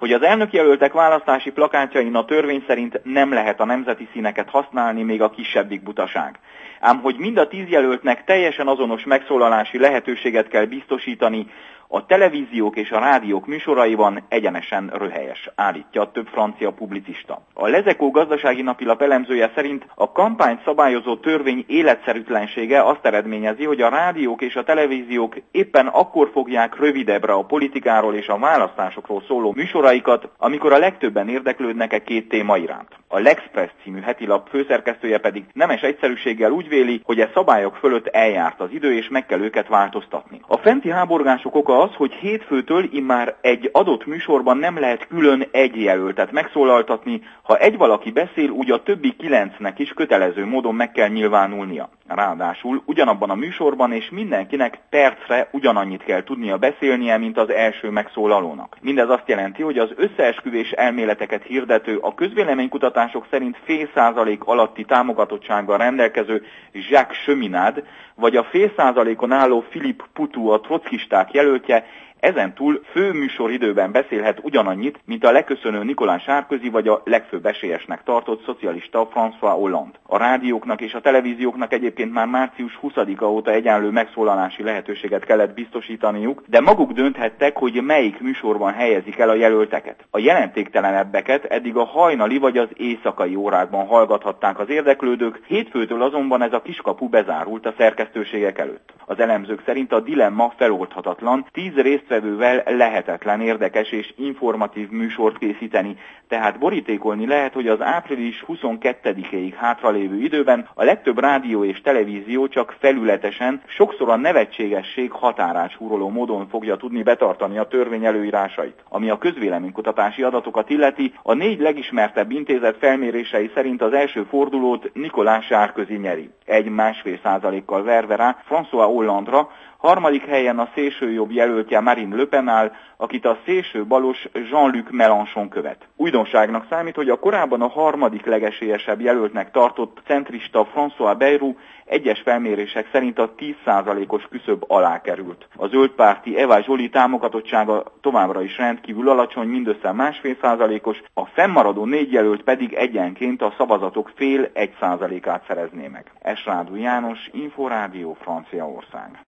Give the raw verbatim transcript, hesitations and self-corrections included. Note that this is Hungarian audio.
Hogy az elnökjelöltek választási plakátjain a törvény szerint nem lehet a nemzeti színeket használni, még a kisebbik butaság. Ám hogy mind a tíz jelöltnek teljesen azonos megszólalási lehetőséget kell biztosítani, a televíziók és a rádiók műsoraiban egyenesen röhelyes, állítja több francia publicista. A Lezekó gazdasági napilap elemzője szerint a kampányt szabályozó törvény életszerűtlensége azt eredményezi, hogy a rádiók és a televíziók éppen akkor fogják rövidebbre a politikáról és a választásokról szóló műsoraikat, amikor a legtöbben érdeklődnek e két téma iránt. A L'Express című hetilap főszerkesztője pedig nemes egyszerűséggel úgy véli, hogy e szabályok fölött eljárt az idő, és meg kell őket változtatni. A fenti háborgások oka az, hogy hétfőtől immár egy adott műsorban nem lehet külön egy jelöltet megszólaltatni, ha egy valaki beszél, úgy a többi kilencnek is kötelező módon meg kell nyilvánulnia. Ráadásul ugyanabban a műsorban és mindenkinek percre ugyanannyit kell tudnia beszélnie, mint az első megszólalónak. Mindez azt jelenti, hogy az összeesküvés elméleteket hirdető, a közvéleménykutatások szerint fél százalék alatti támogatottsággal rendelkező Jacques Cheminade, vagy a fél százalékon álló Philippe Poutou, a trockisták jelöltje, ezentúl főműsoridőben beszélhet ugyanannyit, mint a leköszönő Nicolas Sarkozy vagy a legfőbb esélyesnek tartott szocialista François Hollande. A rádióknak és a televízióknak egyébként már március huszadika óta egyenlő megszólalási lehetőséget kellett biztosítaniuk, de maguk dönthettek, hogy melyik műsorban helyezik el a jelölteket. A jelentéktelenebbeket eddig a hajnali vagy az éjszakai órákban hallgathatták az érdeklődők, hétfőtől azonban ez a kiskapu bezárult a szerkesztőségek előtt. Az elemzők szerint a dilemma feloldhatatlan, tíz résztvevővel lehetetlen érdekes és informatív műsort készíteni, tehát borítékolni lehet, hogy az április huszonkettedikéig hátralévő időben a legtöbb rádió és televízió csak felületesen, sokszor a nevetségesség határát súroló módon fogja tudni betartani a törvény előírásait. Ami a közvéleménykutatási adatokat illeti, a négy legismertebb intézet felmérései szerint az első fordulót Nicolas Sarkozy nyeri, egy-másfél százalékkal verve rá François Hollande-ra, harmadik helyen a szélsőjobb jelöltje Marine Le Pen áll, akit a szélső balos Jean-Luc Mélenchon követ. Újdonságnak számít, hogy a korábban a harmadik legesélyesebb jelöltnek tartott centrista François Bayrou egyes felmérések szerint a tíz százalékos küszöb alá került. A zöldpárti Eva Joly támogatottsága továbbra is rendkívül alacsony, mindössze másfél százalékos, a fennmaradó négy jelölt pedig egyenként a szavazatok fél egy százalékát szerezné meg. Esrádú János, Inforádió, Franciaország.